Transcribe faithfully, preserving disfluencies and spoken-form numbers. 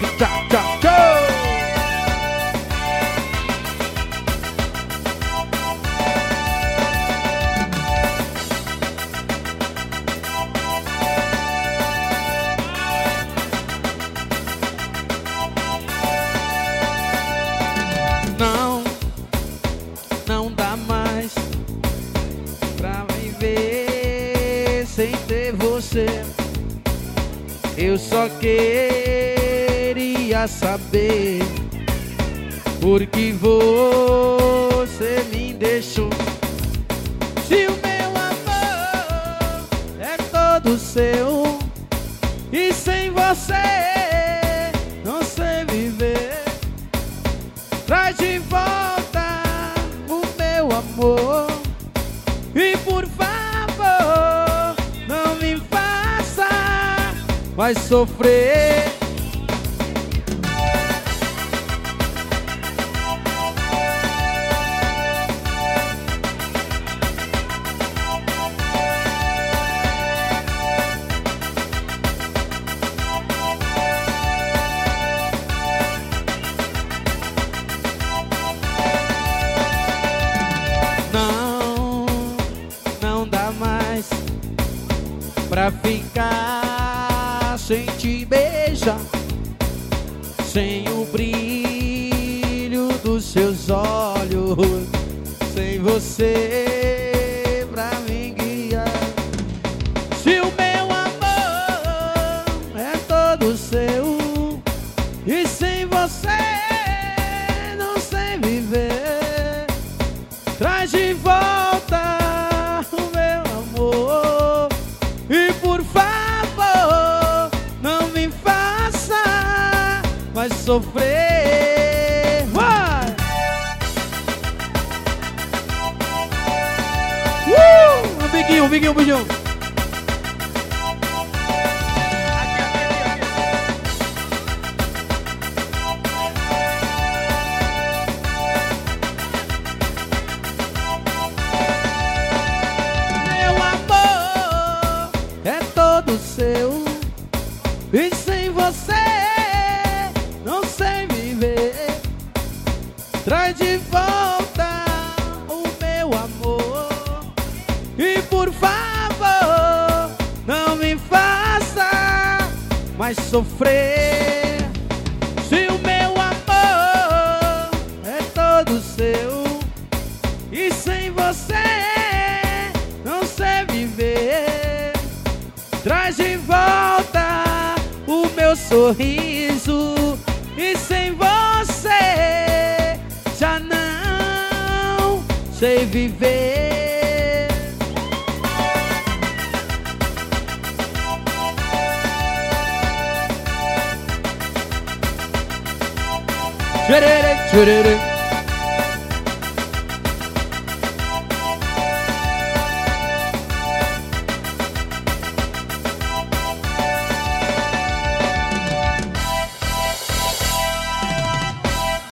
tchau, tchau, tchau. Não, não dá mais pra viver sem ter você. Eu só queria saber por que você me deixou. Se o meu amor é todo seu e sem você não sei viver, traz de volta o meu amor e por favor não me faça mais sofrer. Não, não dá mais pra ficar sem te beijar, sem o brilho dos seus olhos, sem você pra me guiar. Se o meu amor é todo seu e sem você não sei viver, traz de volta o meu amor e por favor não me faça mais sofrer. Vai! Uh! Um biguinho, um biguinho, um biguinho. Seu e sem você não sei viver, traz de volta o meu amor e por favor não me faça mais sofrer. Se o meu amor é todo seu e sem você não sei viver, traz de volta o meu sorriso e sem você já não sei viver. Tchururu, tchururu.